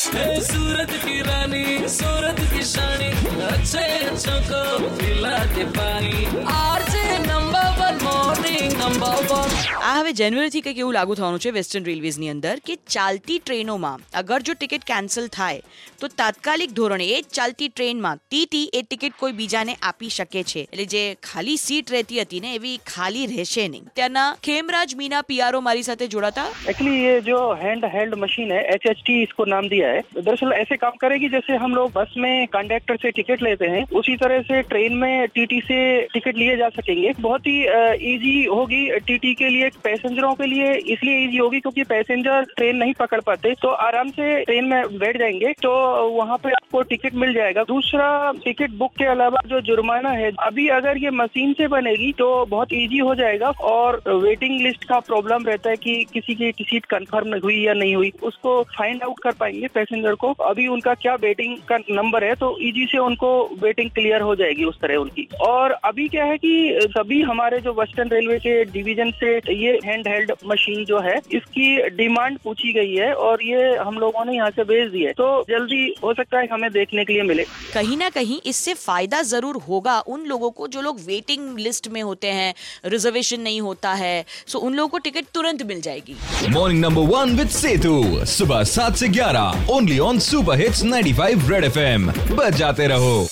सूरत की रानी, सूरत की शानी, अच्छे अच्छों को पिला के पानी। RJ number 1 morning number 1। આ હવે જાન્યુઆરીથી કંઈક એવું લાગુ થવાનું છે વેસ્ટર્ન રેલવેઝની અંદર કે ચાલતી ટ્રેનોમાં અગર જો ટિકિટ કેન્સલ થાય તો તાત્કાલિક ધોરણે એ ચાલતી ટ્રેનમાં ટીટી એ ટિકિટ કોઈ બીજાને આપી શકે છે, એટલે જે ખાલી સીટ રહેતી હતી ને એવી ખાલી રહેશે નહીં। ત્યાંના ખેમરાજ મીના પીઆરઓ મારી સાથે જોડાતા। एक्चुअली ये जो हैंड हेल्ड मशीन है HHT इसको नाम दिया है। दरअसल ऐसे काम करेगी जैसे हम लोग बस में कंडक्टर से टिकट लेते हैं, उसी तरह से ट्रेन में टीटी से टिकट लिए जा सकेंगे। बहुत ही इजी होगी टीटी के लिए, पैसेंजरों के लिए इसलिए इजी होगी क्योंकि पैसेंजर ट्रेन नहीं पकड़ पाते, तो आराम से ट्रेन में बैठ जाएंगे तो वहाँ पे आपको टिकट मिल जाएगा। दूसरा, टिकट बुक के अलावा जो जुर्माना है, अभी अगर ये मशीन से बनेगी तो बहुत इजी हो जाएगा और वेटिंग लिस्ट का प्रॉब्लम रहता है कि किसी की सीट कंफर्म हुई या नहीं हुई, उसको फाइंड आउट कर पाएंगे पैसेंजर को अभी उनका क्या वेटिंग का नंबर है, तो इजी से उनको वेटिंग क्लियर हो जाएगी उस तरह उनकी। और अभी क्या है कि सभी हमारे जो वेस्टर्न रेलवे के डिवीजन से ये हैंड हेल्ड मशीन जो है इसकी डिमांड पूछी गई है और ये हम लोगों ने यहाँ से भेज दी है, तो जल्दी हो सकता है हमें देखने के लिए मिले। कहीं ना कहीं इससे फायदा जरूर होगा उन लोगों को जो लोग वेटिंग लिस्ट में होते हैं, रिजर्वेशन नहीं होता है, सो उन लोगों को टिकट तुरंत मिल जाएगी। मॉर्निंग नंबर 1 विद सेतु, सुबह 7 से 11 only on super hits 95 red FM। बजाते रहो।